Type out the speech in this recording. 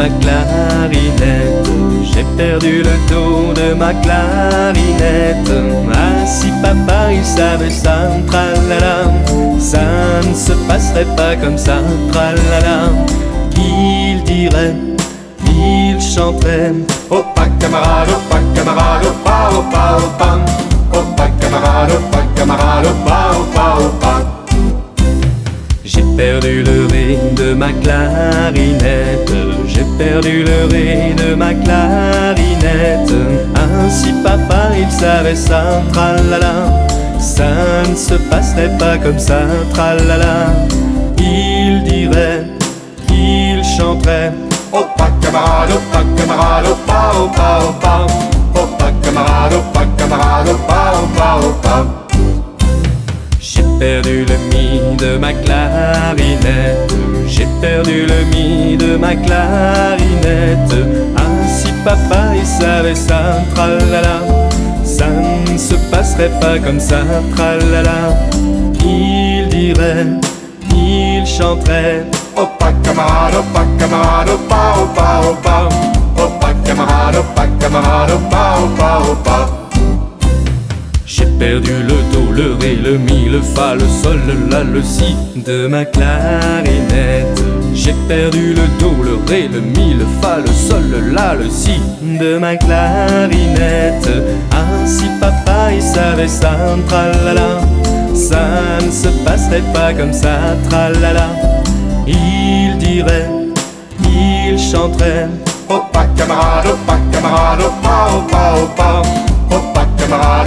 ma clarinette. J'ai perdu le dos de ma clarinette. Ah, si papa il savait ça, tralala, ça ne se passerait pas comme ça, tralala. Il dirait, il chanterait: Opa camarade, opa, opa, opa. Opa camarade, opa, opa. J'ai perdu le ré de ma clarinette. J'ai perdu le ré de ma clarinette. Ah, si papa il savait ça, tralala, ça ne se passerait pas comme ça, tralala. Il dirait, il chanterait: Opa camarade, opa, opa, opa. Opa camarade, opa, opa. J'ai perdu le mi de ma clarinette. J'ai perdu le mi de ma clarinette. Ah, si papa il savait ça, tralala, ça ne se passerait pas comme ça, tralala. Il dirait, il chanterait: Opa camarade, opa, opa, opa. Opa camarade, opa, opa. J'ai perdu le do, le ré, le mi, le fa, le sol, le la, le si de ma clarinette. J'ai perdu le do, le ré, le mi, le fa, le sol, le la, le si de ma clarinette. Ah, si papa il savait ça, tralala, ça ne se passerait pas comme ça, tralala. Il dirait, il chanterait: Opa camarade, opa, opa, opa. Opa camarade,